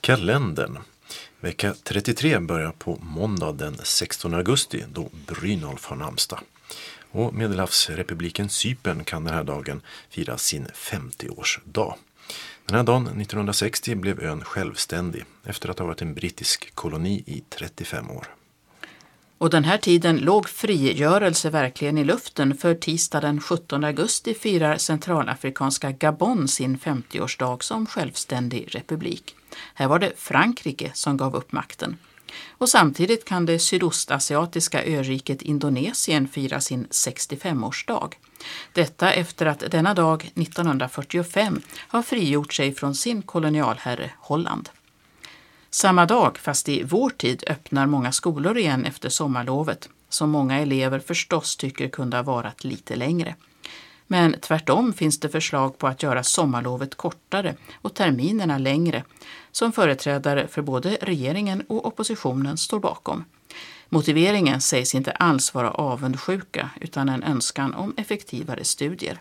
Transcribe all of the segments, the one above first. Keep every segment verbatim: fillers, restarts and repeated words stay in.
Kalendern. Vecka trettiotre börjar på måndag den sextonde augusti då Brynolf har namnsdag. Och Medelhavsrepubliken Cypern kan den här dagen fira sin femtioårsdag. Den här dagen nittonhundrasextio blev ön självständig efter att ha varit en brittisk koloni i trettiofem år. Och den här tiden låg frigörelse verkligen i luften, för tisdag den sjuttonde augusti firar centralafrikanska Gabon sin femtioårsdag som självständig republik. Här var det Frankrike som gav upp makten. Och samtidigt kan det sydostasiatiska öriket Indonesien fira sin sextiofemårsdag. Detta efter att denna dag nittonhundrafyrtiofem har frigjort sig från sin kolonialherre Holland. Samma dag, fast i vår tid, öppnar många skolor igen efter sommarlovet, som många elever förstås tycker kunde ha varit lite längre. Men tvärtom finns det förslag på att göra sommarlovet kortare och terminerna längre, som företrädare för både regeringen och oppositionen står bakom. Motiveringen sägs inte alls vara avundsjuka utan en önskan om effektivare studier.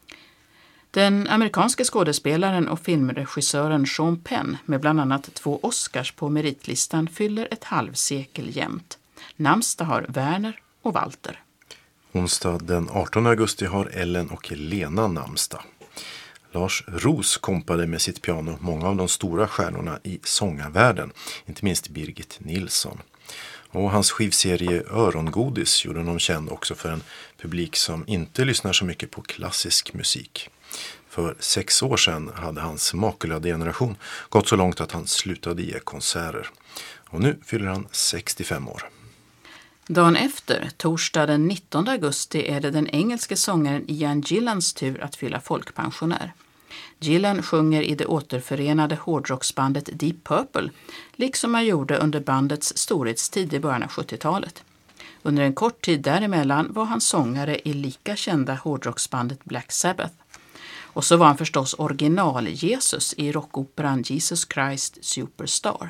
Den amerikanske skådespelaren och filmregissören Sean Penn med bland annat två Oscars på meritlistan fyller ett halvsekel jämt. Namnsdag har Werner och Walter. Onsdag den artonde augusti har Ellen och Lena namnsdag. Lars Roos kompade med sitt piano många av de stora stjärnorna i sångarvärlden, inte minst Birgit Nilsson. Och hans skivserie Örongodis gjorde honom känd också för en publik som inte lyssnar så mycket på klassisk musik. För sex år sedan hade hans makulöda generation gått så långt att han slutade ge konserter. Och nu fyller han sextiofem år. Dagen efter, torsdag den nittonde augusti, är det den engelske sångaren Ian Gillans tur att fylla folkpensionär. Gillan sjunger i det återförenade hårdrocksbandet Deep Purple, liksom han gjorde under bandets storhetstid i början av sjuttiotalet. Under en kort tid däremellan var han sångare i lika kända hårdrocksbandet Black Sabbath. Och så var han förstås original-Jesus i rockoperan Jesus Christ Superstar.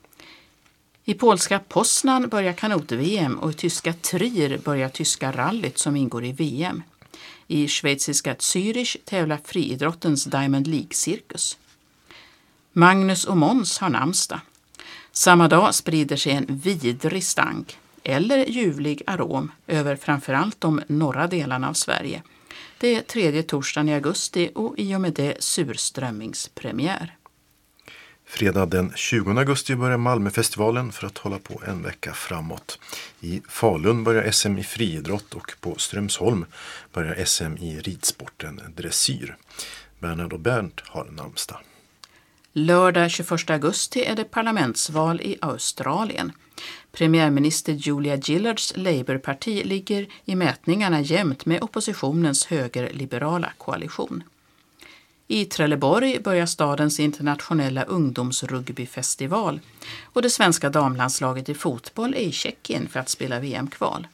I polska Poznan börjar kanot-V M och i tyska Trier börjar tyska rallyt som ingår i V M. I schweiziska Zürich tävlar friidrottens Diamond League-cirkus. Magnus och Måns har namnsdag. Samma dag sprider sig en vidrig stank, eller ljuvlig arom, över framförallt de norra delarna av Sverige. Det är tredje torsdagen i augusti och i och med det surströmmingspremiär. Fredag den tjugonde augusti börjar Malmöfestivalen för att hålla på en vecka framåt. I Falun börjar S M i friidrott och på Strömsholm börjar S M i ridsporten dressyr. Bernhard och Bernt har namnsdag. Lördag tjugoförsta augusti är det parlamentsval i Australien. Premiärminister Julia Gillards Labourparti ligger i mätningarna jämnt med oppositionens högerliberala koalition. I Trelleborg börjar stadens internationella ungdomsrugbyfestival och det svenska damlandslaget i fotboll är i Tjeckien för att spela V M-kval.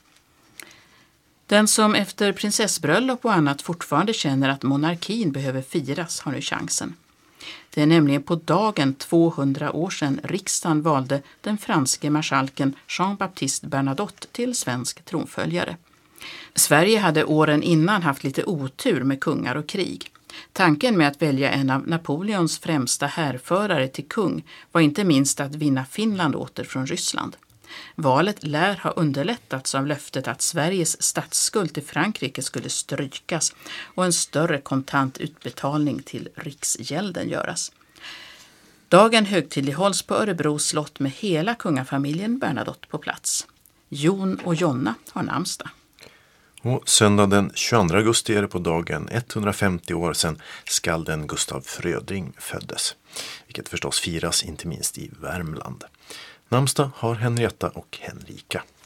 Den som efter prinsessbröllop och annat fortfarande känner att monarkin behöver firas har nu chansen. Det är nämligen på dagen tvåhundra år sedan riksdagen valde den franske marskalken Jean-Baptiste Bernadotte till svensk tronföljare. Sverige hade åren innan haft lite otur med kungar och krig. Tanken med att välja en av Napoleons främsta härförare till kung var inte minst att vinna Finland åter från Ryssland. Valet lär ha underlättats av löftet att Sveriges statsskuld till Frankrike skulle strykas och en större kontant utbetalning till riksgälden göras. Dagen högtidlighålls på Örebro slott med hela kungafamiljen Bernadotte på plats. Jon och Jonna har namnsdag. Och söndag den tjugoandra augusti är det på dagen etthundrafemtio år sedan skalden Gustav Fröding föddes, vilket förstås firas inte minst i Värmland. Namnsdag har Henrietta och Henrika.